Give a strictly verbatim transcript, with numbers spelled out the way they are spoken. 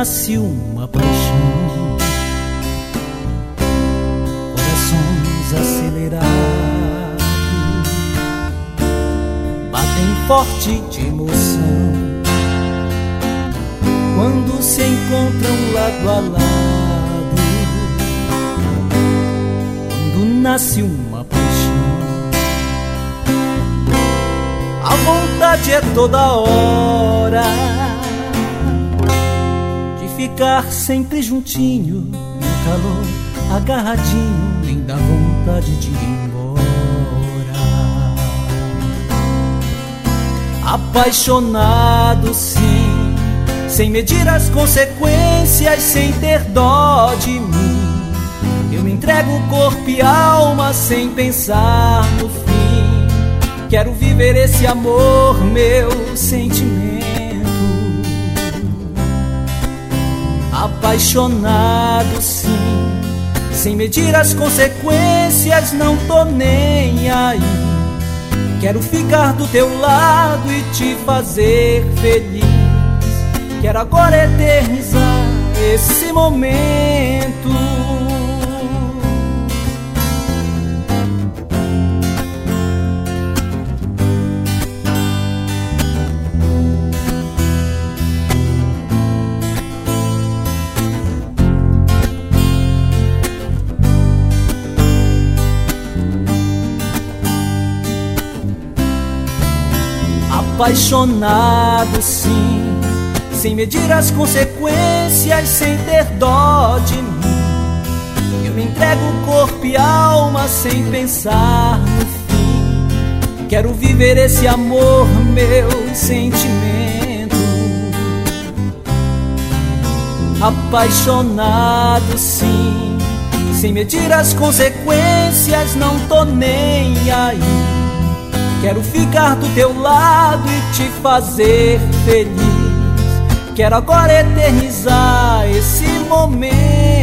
nasce uma paixão, corações acelerados batem forte de emoção quando se encontram lado a lado. Quando nasce uma paixão, a vontade é toda hora de ficar sempre juntinho, no calor agarradinho, nem dá vontade de ir embora. Apaixonado sim, sem medir as consequências, sem ter dó de mim, eu me entrego corpo e alma sem pensar no fim. Quero viver esse amor, meu sentimento. Apaixonado sim, sem medir as consequências, não tô nem aí. Quero ficar do teu lado e te fazer feliz. Quero agora eternizar esse momento. Apaixonado sim, sem medir as consequências, sem ter dó de mim, eu me entrego corpo e alma sem pensar no fim. Quero viver esse amor, meu sentimento. Apaixonado sim, sem medir as consequências, não tô nem aí. Quero ficar do teu lado e te fazer feliz. Quero agora eternizar esse momento.